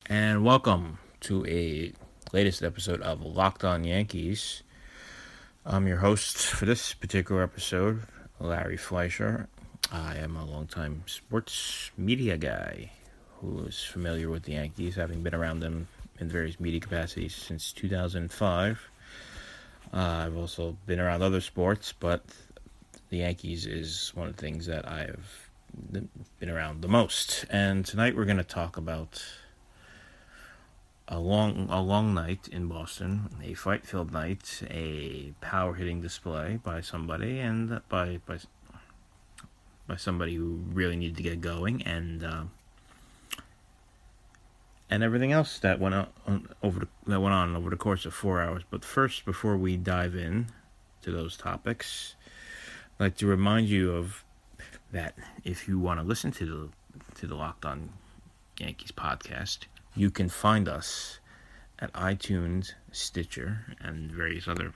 and welcome to a latest episode of Locked On Yankees. I'm your host for this particular episode, Larry Fleischer. I am a longtime sports media guy who is familiar with the Yankees, having been around them in various media capacities since 2005. I've also been around other sports, but the Yankees is one of the things that I've been around the most. And tonight we're going to talk about a long night in Boston, a fight-filled night, a power-hitting display by somebody, and by somebody who really needed to get going, and everything else that went on over the course of 4 hours. But first, before we dive in to those topics, I'd like to remind you of that if you want to listen to the Locked On Yankees podcast, you can find us at iTunes, Stitcher, and various other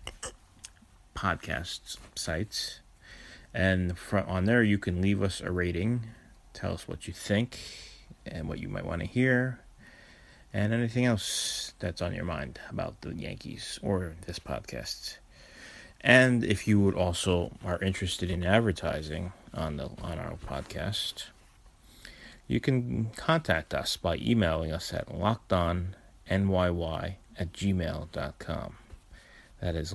podcast sites. And on there, you can leave us a rating, tell us what you think and what you might want to hear, and anything else that's on your mind about the Yankees or this podcast. And if you would also are interested in advertising on our podcast, you can contact us by emailing us at lockedonnyy@gmail.com. That is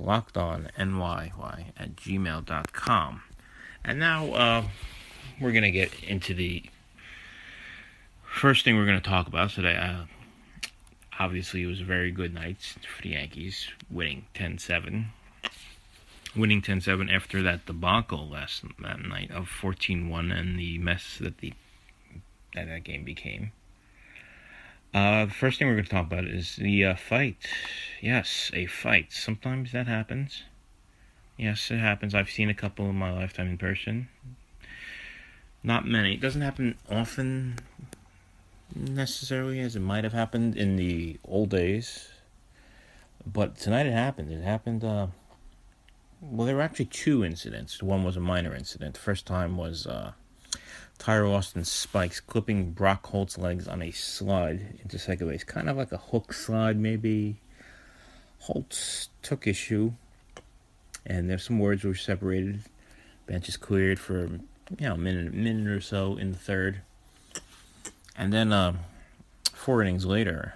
lockedonnyy@gmail.com. And now we're going to get into the first thing we're going to talk about today. Obviously, it was a very good night for the Yankees, winning 10-7. Winning 10-7 after that debacle that night of 14-1 and the mess that that game became. The first thing we're going to talk about is the fight. Yes, a fight. Sometimes that happens. Yes, it happens. I've seen a couple in my lifetime in person. Not many. It doesn't happen often necessarily as it might have happened in the old days. But tonight it happened. It happened, well, there were actually two incidents. One was a minor incident. The first time was Tyler Austin spikes clipping Brock Holt's legs on a slide into second base. Kind of like a hook slide, maybe. Holtz took issue, and there's some words were separated. Bench is cleared for a minute or so in the third. And then 4 innings later,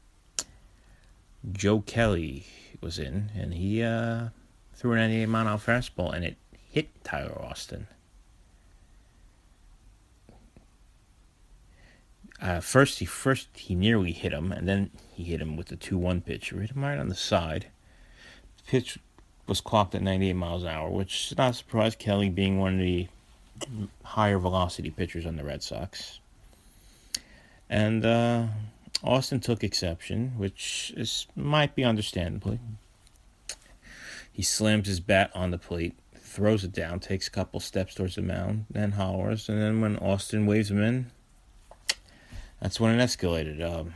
Joe Kelly was in, and he threw an 98-mile-an-hour fastball, and it hit Tyler Austin. First he nearly hit him, and then he hit him with the 2-1 pitch. He hit him right on the side. The pitch was clocked at 98 miles an hour, which is not a surprise, Kelly being one of the higher velocity pitchers on the Red Sox. And Austin took exception, which might be understandably. He slams his bat on the plate, throws it down, takes a couple steps towards the mound, then hollers, and then when Austin waves him in, that's when it escalated.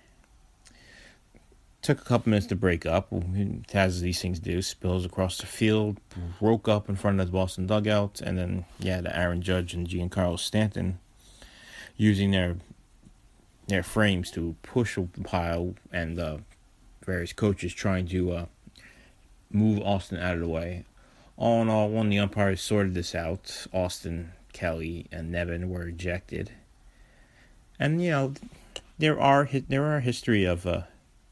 Took a couple minutes to break up, as these things do. Spills across the field, broke up in front of the Boston dugout, and then, the Aaron Judge and Giancarlo Stanton using their frames to push a pile, and various coaches trying to move Austin out of the way. All in all, when the umpires sorted this out, Austin, Kelly, and Nevin were ejected. And there are history of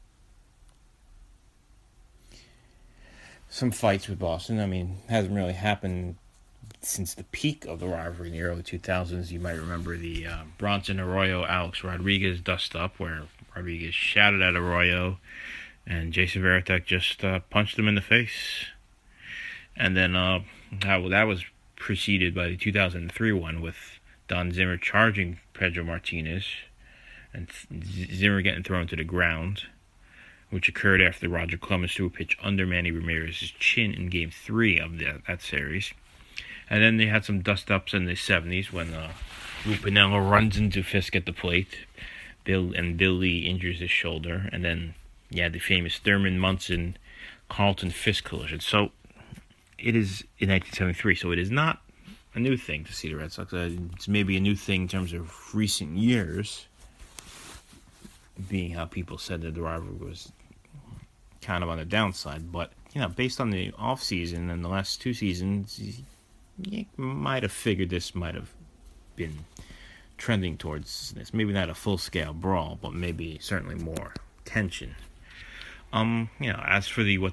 some fights with Boston. I mean, it hasn't really happened since the peak of the rivalry in the early 2000s. You might remember the Bronson Arroyo Alex Rodriguez dust-up, where Rodriguez shouted at Arroyo, and Jason Varitek just punched him in the face. And then that was preceded by the 2003 one with Don Zimmer charging Pedro Martinez and Zimmer getting thrown to the ground, which occurred after Roger Clemens threw a pitch under Manny Ramirez's chin in Game 3 of that series. And then they had some dust-ups in the 70s when Lou Piniella runs into Fisk at the plate. Bill Lee injures his shoulder. And then, the famous Thurman Munson Carlton Fisk collision. So, it is in 1973. So, it is not a new thing to see the Red Sox. It's maybe a new thing in terms of recent years. being how people said that the rivalry was kind of on the downside. But, based on the offseason and the last two seasons, you might have figured this might have been trending towards this. Maybe not a full-scale brawl, but maybe certainly more tension. As for what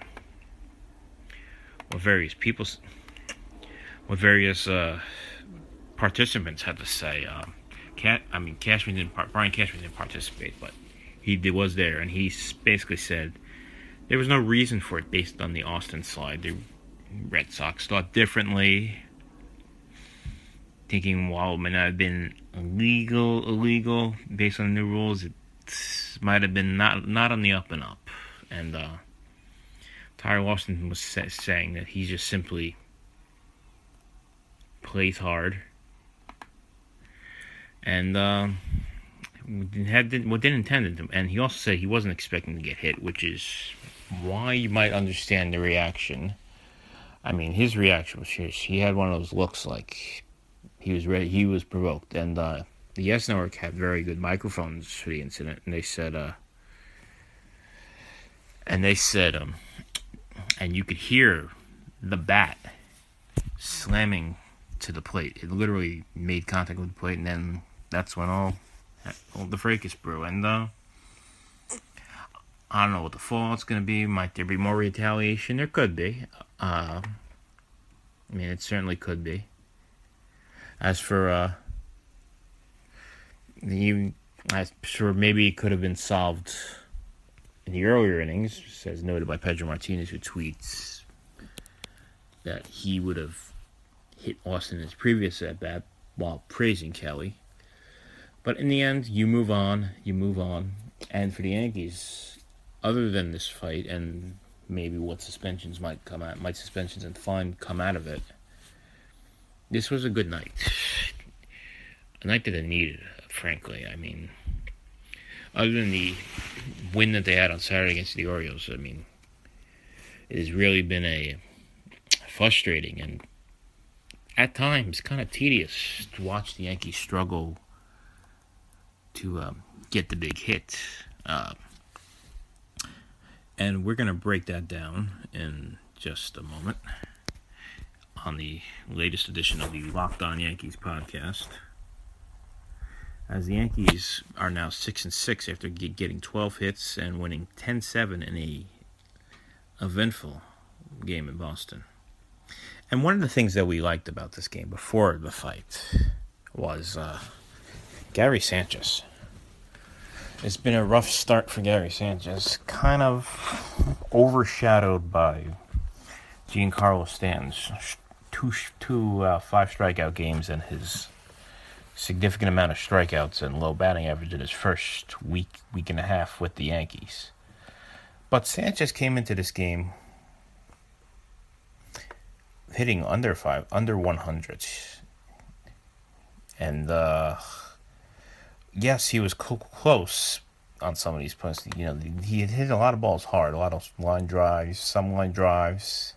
various participants had to say, Brian Cashman didn't participate, but was there, and he basically said there was no reason for it based on the Austin slide. The Red Sox thought differently, thinking while it might not have been illegal based on the new rules, it might have been not on the up and up. And Tyler Washington was saying that he just simply plays hard and didn't intend to. And he also said he wasn't expecting to get hit, which is why you might understand the reaction. I mean, his reaction was he had one of those looks like he was ready. He was provoked. And the Yes Network had very good microphones for the incident, and they said, and you could hear the bat slamming to the plate. It literally made contact with the plate, and then that's when all the fracas brew. And I don't know what the fallout's going to be. Might there be more retaliation? There could be. It certainly could be. As for I'm sure maybe it could have been solved in the earlier innings, as noted by Pedro Martinez, who tweets that he would have hit Austin in his previous at-bat while praising Kelly. But in the end, you move on. And for the Yankees, other than this fight and maybe what suspensions suspensions and fine come out of it, this was a good night. A night that they needed, frankly. Other than the win that they had on Saturday against the Orioles, it has really been a frustrating and at times kind of tedious to watch the Yankees struggle to get the big hit. And we're going to break that down in just a moment on the latest edition of the Locked On Yankees podcast. As the Yankees are now 6-6 after getting 12 hits and winning 10-7 in a eventful game in Boston. And one of the things that we liked about this game before the fight was Gary Sanchez. It's been a rough start for Gary Sanchez, kind of overshadowed by Giancarlo Stanton's two 5-strikeout games and his significant amount of strikeouts and low batting average in his first week and a half with the Yankees. But Sanchez came into this game hitting under 100. And yes, he was close on some of these points. He had hit a lot of balls hard, a lot of some line drives.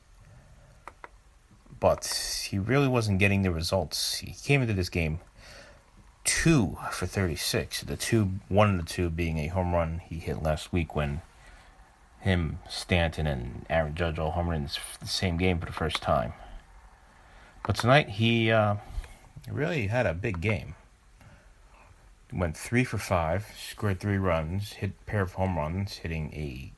But he really wasn't getting the results. He came into this game 2 for 36. One of the two being a home run he hit last week when him, Stanton, and Aaron Judge all home runs in the same game for the first time. But tonight he really had a big game. Went 3 for 5, scored 3 runs, hit a pair of home runs, hitting a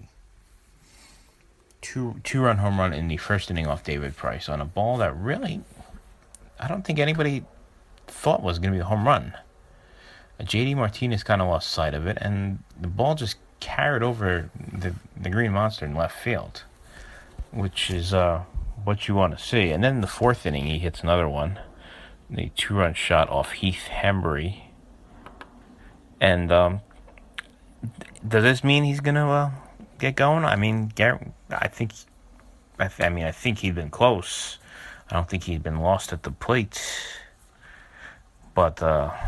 two-run home run in the first inning off David Price on a ball that really, I don't think anybody thought was going to be a home run. J.D. Martinez kind of lost sight of it, and the ball just carried over the Green Monster in left field, which is what you want to see. And then in the fourth inning, he hits another one, the 2-run shot off Heath Hembree. And does this mean he's going to get going? I think he'd been close. I don't think he'd been lost at the plate. But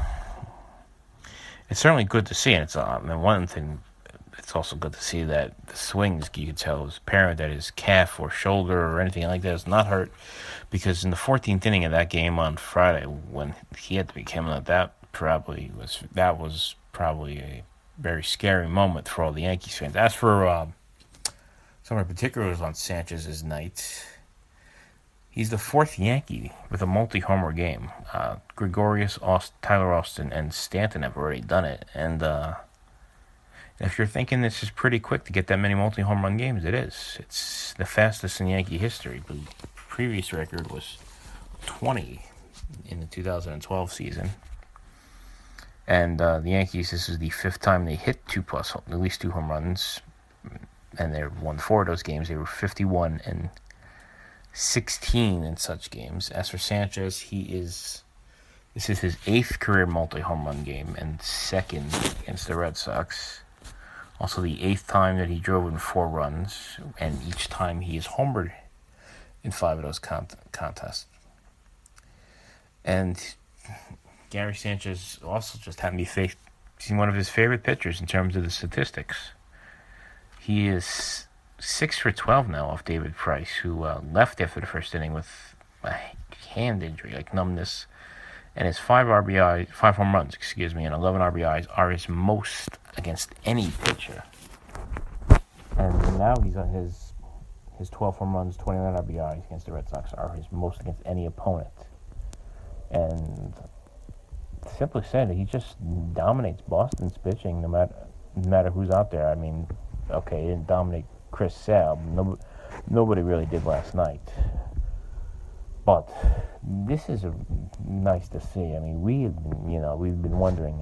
it's certainly good to see. And it's one thing, it's also good to see that the swings, you can tell, is apparent that his calf or shoulder or anything like that is not hurt. Because in the 14th inning of that game on Friday, when he had to be coming out, that was probably a very scary moment for all the Yankees fans. As for some of the particulars on Sanchez's night, he's the fourth Yankee with a multi-homer game. Gregorius, Tyler Austin, and Stanton have already done it. And if you're thinking this is pretty quick to get that many multi-home run games, it is. It's the fastest in Yankee history. The previous record was 20 in the 2012 season. And the Yankees, this is the fifth time they hit at least two home runs. And they won 4 of those games. They were 51 and 16 in such games. As for Sanchez, this is his 8th career multi-home run game and 2nd against the Red Sox. Also the 8th time that he drove in 4 runs, and each time he is homered in 5 of those contests. And Gary Sanchez also just had me faith. He's one of his favorite pitchers in terms of the statistics. He is 6 for 12 now off David Price, who left after the first inning with a hand injury, like numbness. And his 5 home runs, and 11 RBIs are his most against any pitcher. And now he's on his 12 home runs, 29 RBIs against the Red Sox are his most against any opponent. And simply said, he just dominates Boston's pitching no matter who's out there. I mean, okay, he didn't dominate Chris Sale. Nobody really did last night. But this is nice to see. I mean, we've been wondering,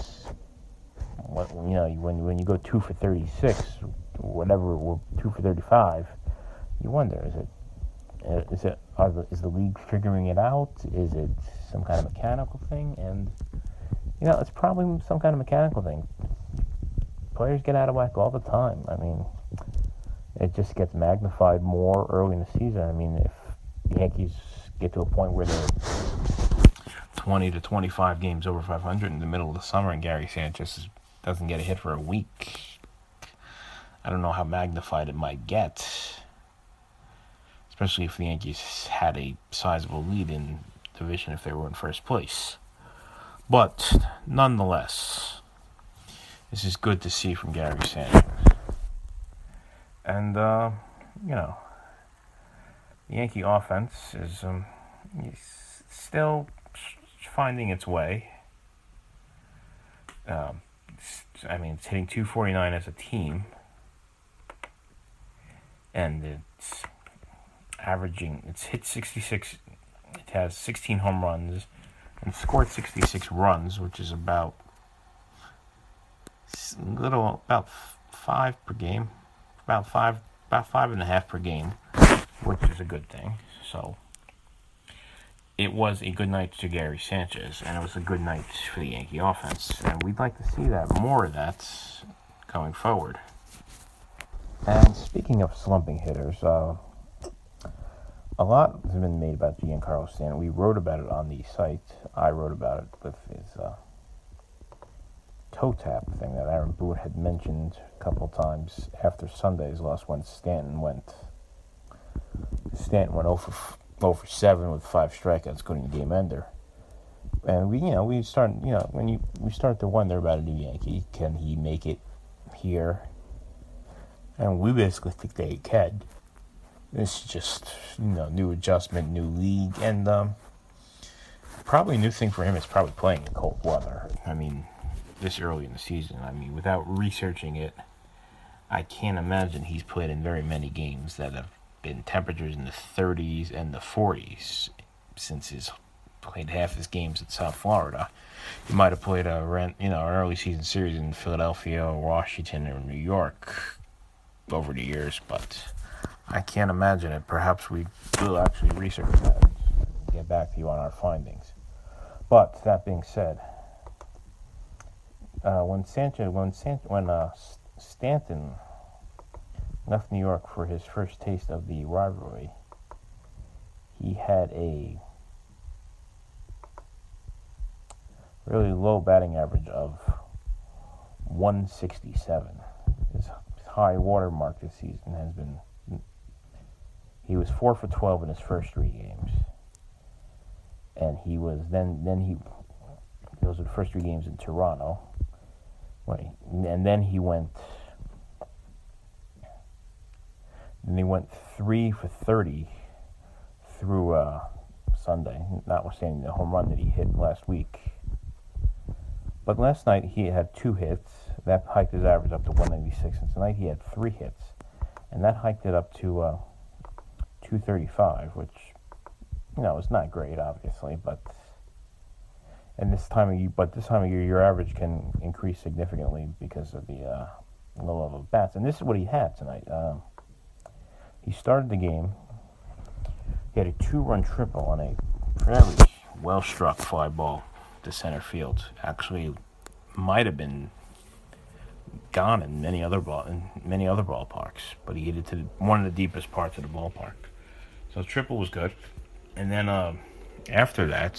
when you go 2 for 36, whatever, or 2 for 35, you wonder, is the league figuring it out? Is it some kind of mechanical thing? And it's probably some kind of mechanical thing. Players get out of whack all the time. I mean, it just gets magnified more early in the season. I mean, if the Yankees get to a point where they're 20 to 25 games over 500 in the middle of the summer and Gary Sanchez doesn't get a hit for a week, I don't know how magnified it might get, especially if the Yankees had a sizable lead in the division if they were in first place. But nonetheless, this is good to see from Gary Sanchez. And, the Yankee offense is still finding its way. It's hitting 249 as a team. And it's hit 66, it has 16 home runs and scored 66 runs, which is about 5 per game, about 5.5 per game, which is a good thing. So it was a good night to Gary Sanchez, and it was a good night for the Yankee offense, and we'd like to see more of that going forward. And speaking of slumping hitters, a lot has been made about Giancarlo Stanton. We wrote about it on the site. I wrote about it with his toe tap thing that Aaron Boone had mentioned a couple times after Sunday's loss when Stanton went 0 for 7 with 5 strikeouts, including the game ender. And we start to wonder about a new Yankee. Can he make it here? And we basically think that he can. This is just, new adjustment, new league, and probably a new thing for him is probably playing in cold weather. I mean, this early in the season. I mean, without researching it, I can't imagine he's played in very many games that have been temperatures in the 30s and the 40s since he's played half his games in South Florida. He might have played an early season series in Philadelphia or Washington or New York over the years, but I can't imagine it. Perhaps we will actually research that and get back to you on our findings. But that being said, when Stanton left New York for his first taste of the rivalry, he had a really low batting average of 167. His high water mark this season has been, he was 4 for 12 in his first 3 games. And he was those were the first 3 games in Toronto. And then he went 3 for 30 through Sunday, notwithstanding the home run that he hit last week. But last night he had 2 hits. That hiked his average up to 196. And tonight he had 3 hits. And that hiked it up to 235, which, is not great, obviously. But this time of year, your average can increase significantly because of the low level of bats. And this is what he had tonight. He started the game. He had a 2-run triple on a very well-struck fly ball to center field. Actually, might have been gone in many other ballparks, but he hit it to one of the deepest parts of the ballpark. So the triple was good. And then after that,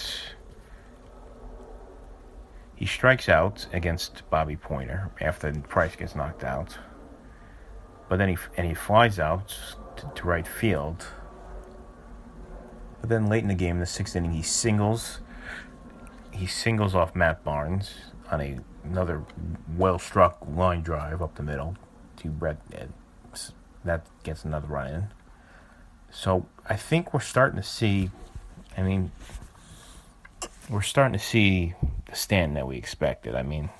he strikes out against Bobby Pointer after Price gets knocked out. But then he flies out to right field. But then late in the game, in the 6th inning, he singles off Matt Barnes on another well-struck line drive up the middle to Brett. That gets another run in. So I think we're starting to see. We're starting to see the Stanton that we expected.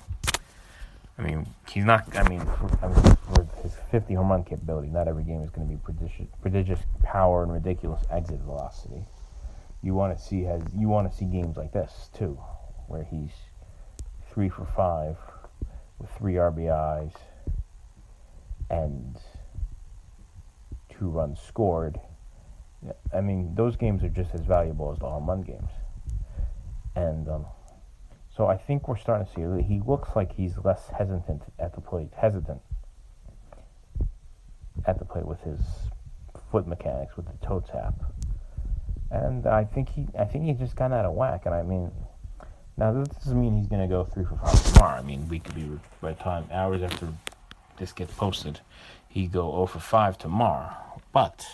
He's not. For his 50 home run capability, not every game is going to be prodigious power and ridiculous exit velocity. You want to see games like this too, where he's 3 for 5 with 3 RBIs and 2 runs scored. Those games are just as valuable as the home run games. And so I think we're starting to see he looks like he's less hesitant at the plate with his foot mechanics, with the toe tap. And I think he just got out of whack. And now this doesn't mean he's going to go 3 for 5 tomorrow. We could be, by the time, hours after this gets posted, he'd go 0 for 5 tomorrow. But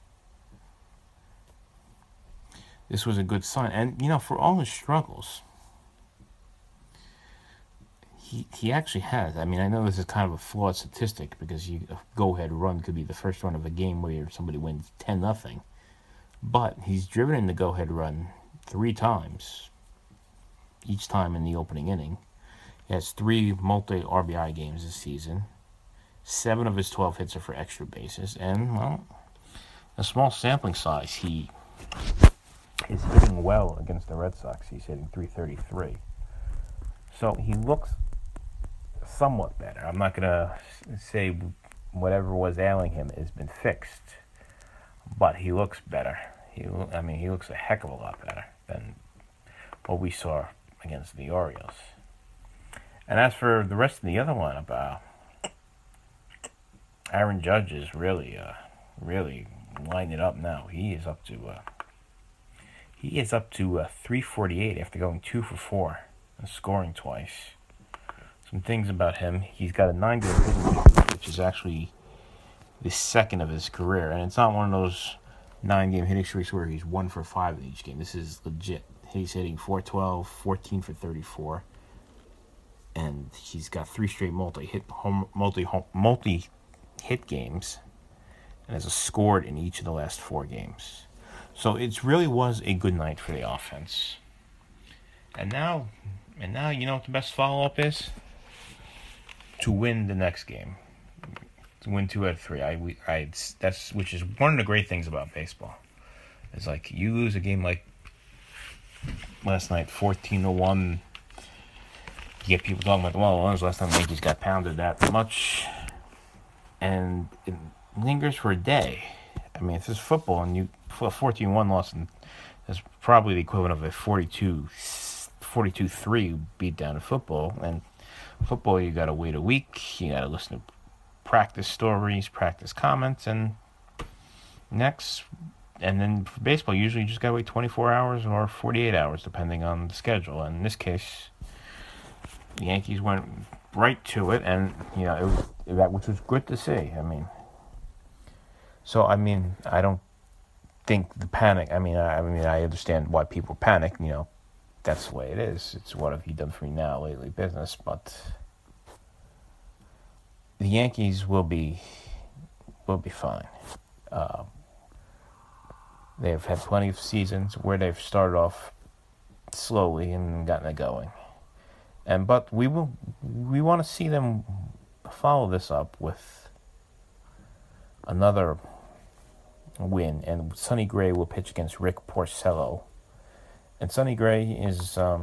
this was a good sign. And, for all his struggles, he actually has. I know this is kind of a flawed statistic because a go-ahead run could be the first run of a game where somebody wins 10-0. But he's driven in the go-ahead run 3 times, each time in the opening inning. He has 3 multi-RBI games this season. 7 of his 12 hits are for extra bases. And, a small sampling size, he is hitting well against the Red Sox. He's hitting .333. So he looks somewhat better. I'm not going to say whatever was ailing him has been fixed, but he looks better. He looks a heck of a lot better than what we saw against the Orioles. And as for the rest of the other lineup, Aaron Judge is really lining it up now. He is up to 348 after going 2 for 4 and scoring twice. Some things about him: he's got a 9-game hitting streak, which is actually the second of his career, and it's not one of those 9-game hitting streaks where he's 1 for 5 in each game. This is legit. He's hitting .412, 14 for 34, and he's got 3 straight multi-hit games, and has scored in each of the last 4 games. So it really was a good night for the offense. And now, you know what the best follow-up is? To win the next game. To win 2 out of 3. Which is one of the great things about baseball. It's like you lose a game like last night, 14-1. You get people talking about, when was the last time the Yankees got pounded that much? And it lingers for a day. If this is football and you a 14-1 loss, and that's probably the equivalent of a 42-3 beat down in football. And football, you got to wait a week. You got to listen to practice stories, practice comments, and then for baseball, usually you just got to wait 24 hours or 48 hours, depending on the schedule. And in this case, the Yankees went right to it, and which was good to see. I don't think the panic. I understand why people panic. That's the way it is. It's what have you done for me now lately business, but Yankees will be fine. They've had plenty of seasons where they've started off slowly and gotten it going. But we want to see them follow this up with another win, and Sonny Gray will pitch against Rick Porcello. And Sonny Gray is, it's kind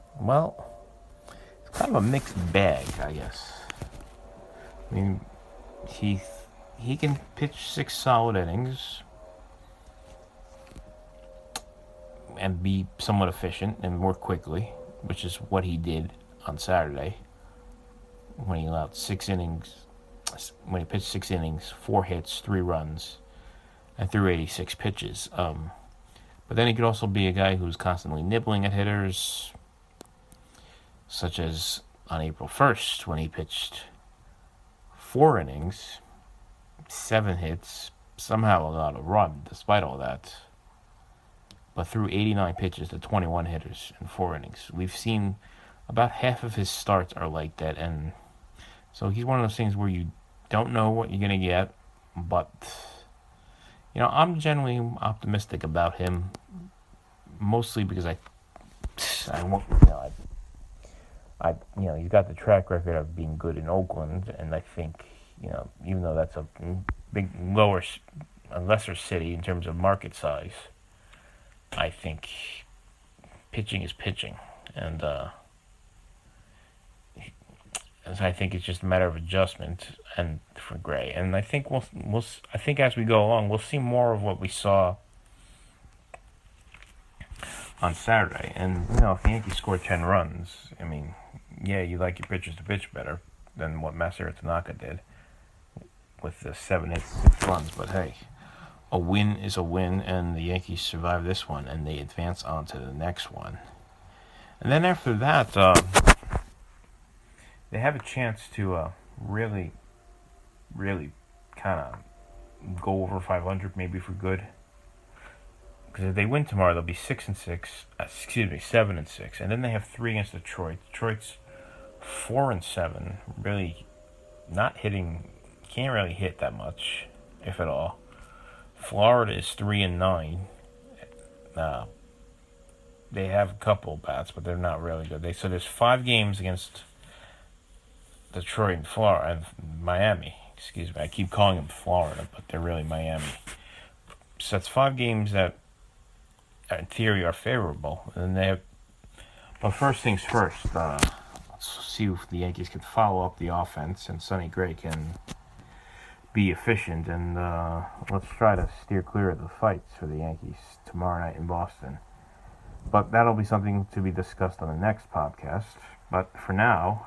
of a mixed bag, I guess. I mean, he can pitch 6 solid innings and be somewhat efficient and work quickly, which is what he did on Saturday when he allowed 6 innings. When he pitched 6 innings, 4 hits, 3 runs, and threw 86 pitches. But then he could also be a guy who's constantly nibbling at hitters, such as on April 1st when he pitched 4 innings, 7 hits, somehow allowed a run despite all that, but threw 89 pitches to 21 hitters in 4 innings. We've seen about half of his starts are like that, and so he's one of those things where you don't know what you're going to get, but I'm generally optimistic about him, mostly because he's got the track record of being good in Oakland, and I think, even though that's a lesser city in terms of market size, I think pitching is pitching, and I think it's just a matter of adjustment, and for Gray, and I think I think as we go along, we'll see more of what we saw on Saturday. And if the Yankees score 10 runs, I mean, yeah, you like your pitchers to pitch better than what Masahiro Tanaka did with the 7 hits, 6 runs. But hey, a win is a win, and the Yankees survive this one, and they advance on to the next one. And then after that, they have a chance to really, really kind of go over 500, maybe for good. Because if they win tomorrow, they'll be 7-6, and then they have 3 against Detroit. Detroit's 4-7, really not hitting, can't really hit that much, if at all. Florida is 3-9. They have a couple bats, but they're not really good. So there's 5 games against Detroit and Florida and Miami. Excuse me, I keep calling them Florida, but they're really Miami. So that's 5 games that, in theory, are favorable. And they have. But first things first. Let's see if the Yankees can follow up the offense and Sonny Gray can be efficient. And let's try to steer clear of the fights for the Yankees tomorrow night in Boston. But that'll be something to be discussed on the next podcast. But for now,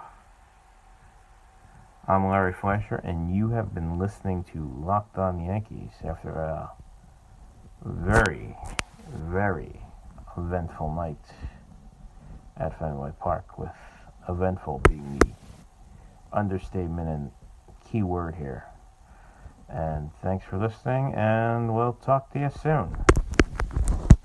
I'm Larry Fleischer, and you have been listening to Locked On Yankees after a very, very eventful night at Fenway Park, with eventful being the understatement and key word here. And thanks for listening, and we'll talk to you soon.